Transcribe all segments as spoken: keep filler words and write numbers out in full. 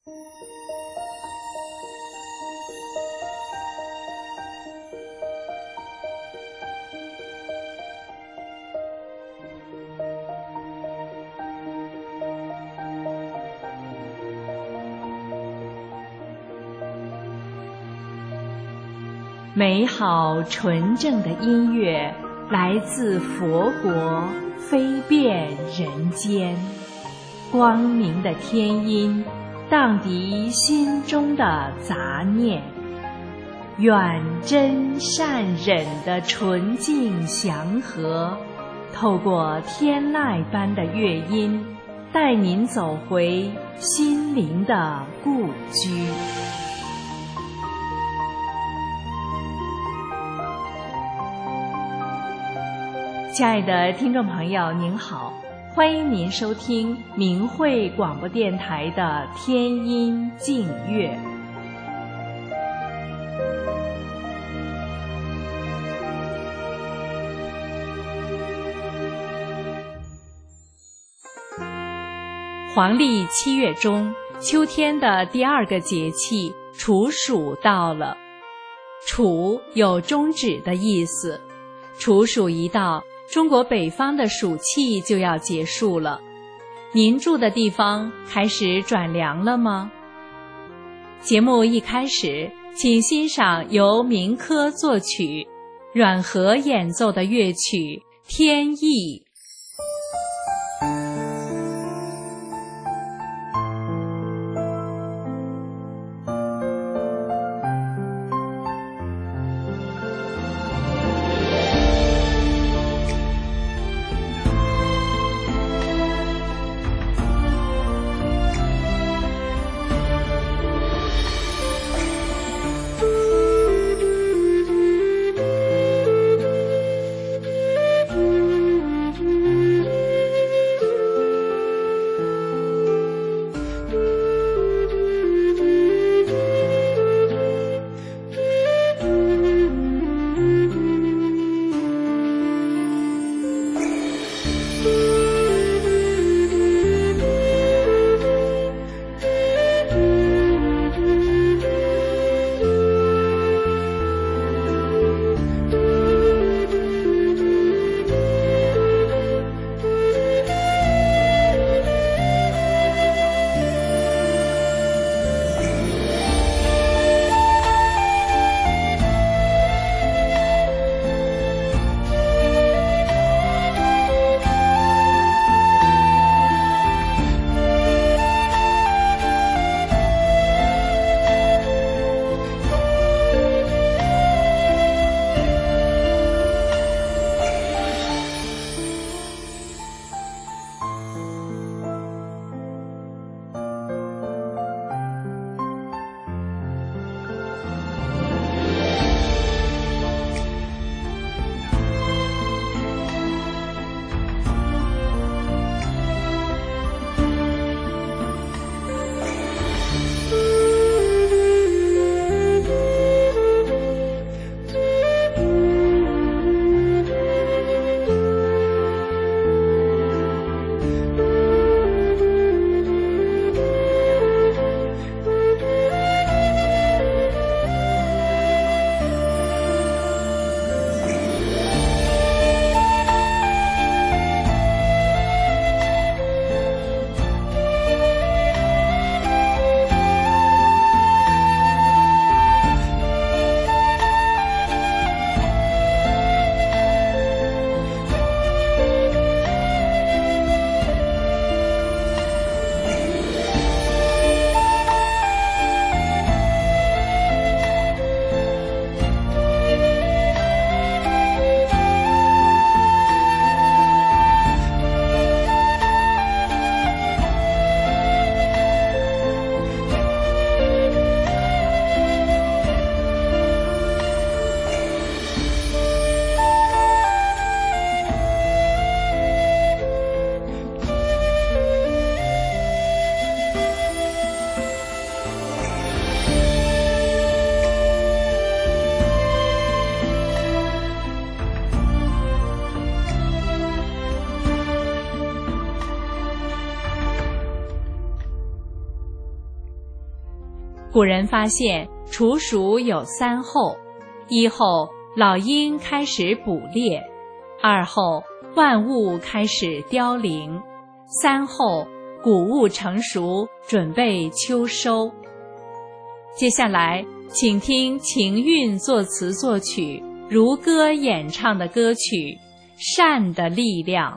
美好纯正的音乐来自佛国，飞遍人间。光明的天音荡涤心中的杂念，愿真善忍的纯净祥和，透过天籁般的乐音，带您走回心灵的故居。亲爱的听众朋友您好，欢迎您收听明慧广播电台的天音净乐。黄历七月中，秋天的第二个节气处暑到了。处有终止的意思，处暑一到，中国北方的暑气就要结束了。您住的地方开始转凉了吗？节目一开始，请欣赏由民科作曲、阮和演奏的乐曲《天意》。 古人发现处暑有三候：一候，老鹰开始捕猎；二候，万物开始凋零；三候，谷物成熟，准备秋收。接下来，请听秦韵作词作曲，如歌演唱的歌曲《善的力量》。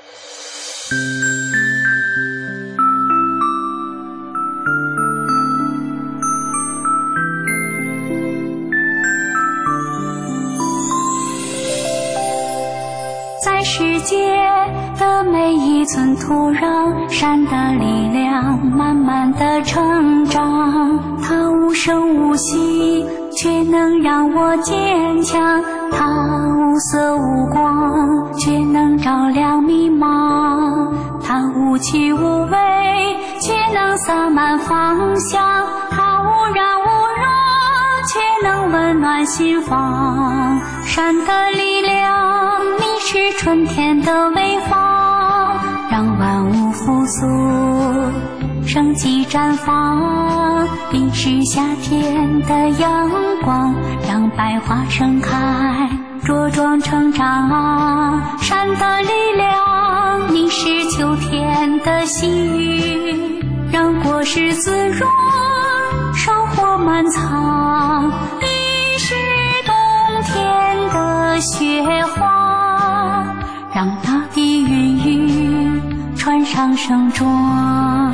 在世界的每一寸土壤，善的力量慢慢的成长，它无声无息，却能让我坚强，它无色无光，却能照亮迷茫，它无去无为，却能洒满芳香，它无染无热，却能温暖心房。善的力量，你是春天的微风，让万物复苏，生机绽放。你是夏天的阳光，让百花盛开，茁壮成长。善的力量，你是秋天的细雨，让果实滋润，收获满仓。你是冬天的雪花，让大地孕育，穿上盛装。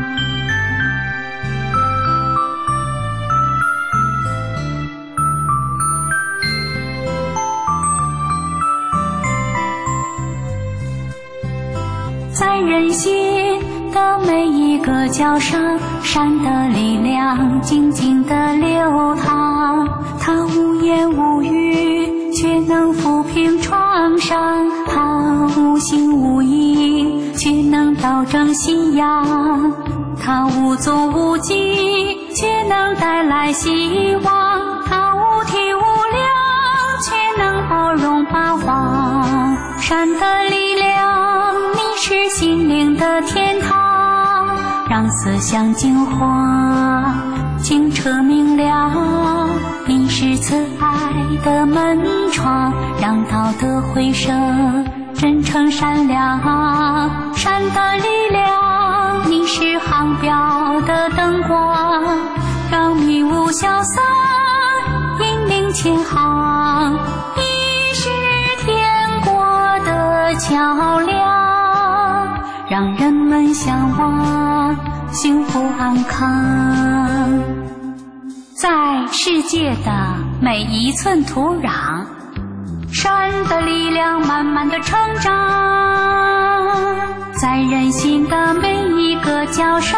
在人心的每一个角上，善的力量静静地流淌，它无言无语，却能抚平创伤，它无形无影，却能导正信仰，它无踪无迹，却能带来希望，它无体无量，却能包容八方。善的力量，你是心灵的天堂，让思想净化，清澈明亮。你是慈爱的门窗，让道德回声，真诚善良。善的力量，你是航标的灯光，让迷雾消散，引领前航。你是天国的桥梁，让人们向往幸福安康。在世界的每一寸土壤，善的力量慢慢的成长，在人心的每一个角上，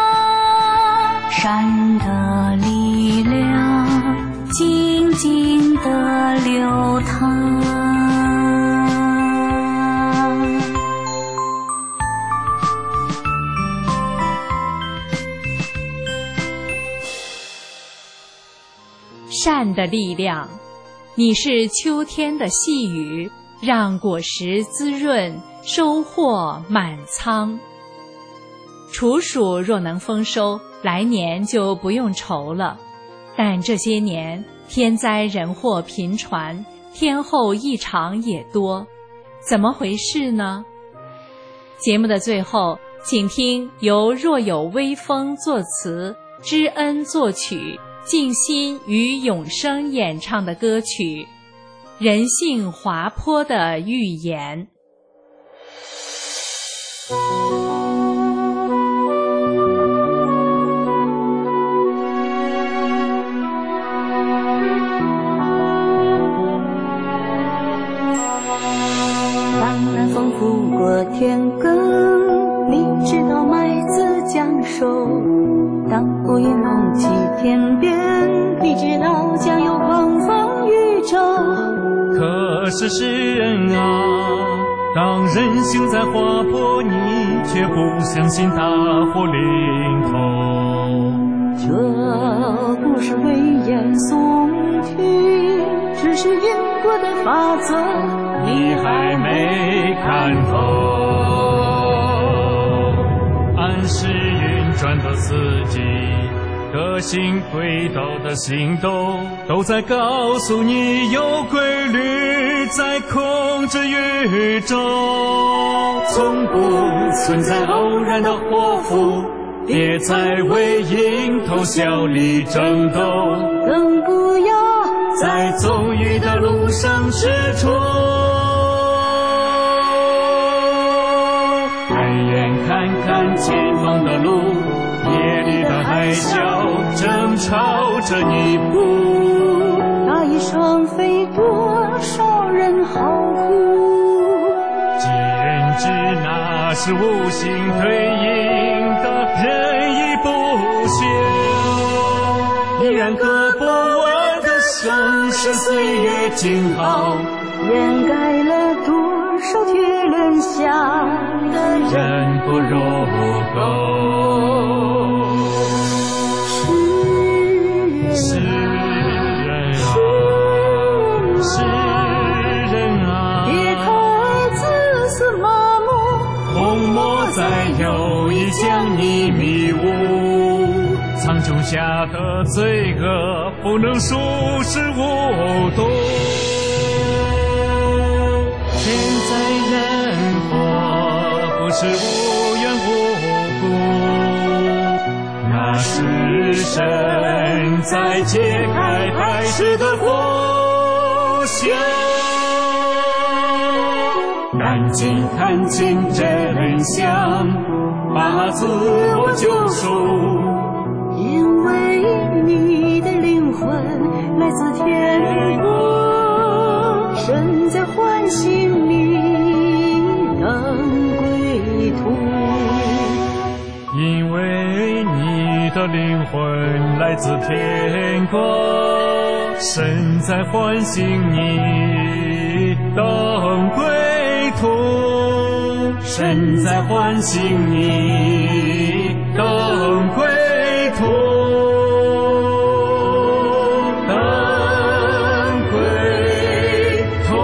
善的力量静静的流淌。 善的力量，你是秋天的细雨，让果实滋润，收获满仓。处暑若能丰收，来年就不用愁了。但这些年天灾人祸频传，天候异常也多，怎么回事呢？节目的最后，请听由若有微风作词，知恩作曲，静心与永生演唱的歌曲《人性滑坡的预言》。 当南风拂过田埂，你知道麦子将熟。当乌云隆起天边，你知道将有狂风宇宙。 可是诗人啊，当人性在滑坡，你却不相信大祸临头。 这不是危言耸听，只是因果的法则， 你还没看透。按时运转的四季， 各行轨道的行动，都在告诉你有规律在控制宇宙，从不存在偶然的祸福，别再为蝇头小利争斗， 更不要在纵欲的路上踟蹰。抬眼看看前方的路，夜里的海啸正朝着你扑， 那一双飞多少人好苦， 既认知那是无形对应的人已不朽，依然割不完的生是岁月静好， 掩盖了多少铁轮下的人人不入沟。 是人啊，是人啊， 别太自私麻木， 红墨在有意将你迷雾，苍穹下的罪恶不能熟视无睹，天灾人祸不是无缘无故，那是神在揭开海市的佛像，赶紧看清真相，把自我救赎， 因为你的灵魂来自天国，神在唤醒你登归途， 因为你的灵魂来自天国，神在唤醒你登归途，神在唤醒你登归途，登归途。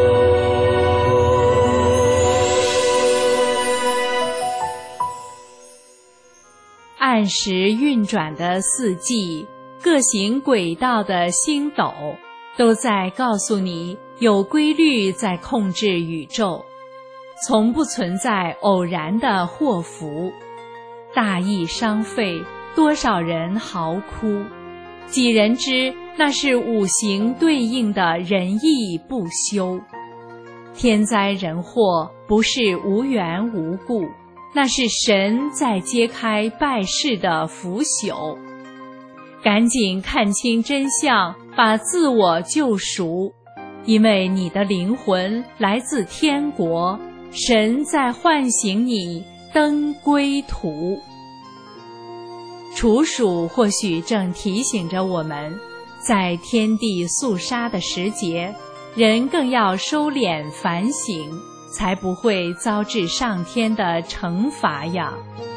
按时运转的四季，各行轨道的星斗，都在告诉你有规律在控制宇宙，从不存在偶然的祸福。大义伤废，多少人嚎哭，几人知那是五行对应的仁义不修。天灾人祸不是无缘无故，那是神在揭开败世的腐朽。赶紧看清真相，把自我救赎，因为你的灵魂来自天国，神在唤醒你登归途。处暑或许正提醒着我们，在天地肃杀的时节，人更要收敛反省，才不会遭致上天的惩罚呀。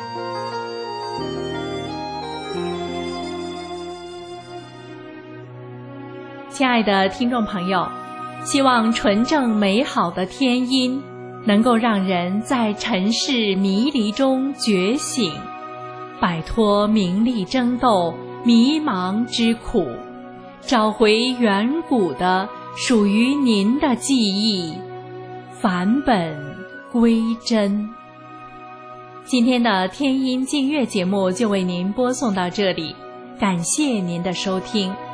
亲爱的听众朋友，希望纯正美好的天音能够让人在尘世迷离中觉醒，摆脱名利争斗、迷茫之苦，找回远古的属于您的记忆，返本归真。今天的天音净月节目就为您播送到这里，感谢您的收听。